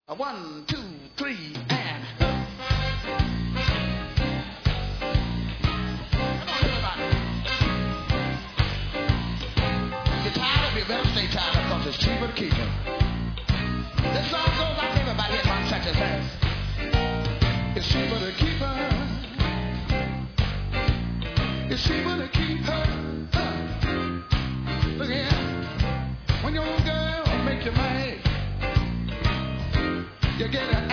One, two, three, and come on, everybody. If you're tired of it, you better stay tired because it's cheaper to keep it. This song goes like everybody in my church says. It's cheaper to keep her. It's cheaper to keep her. Look here. When your girl make you mad, you get a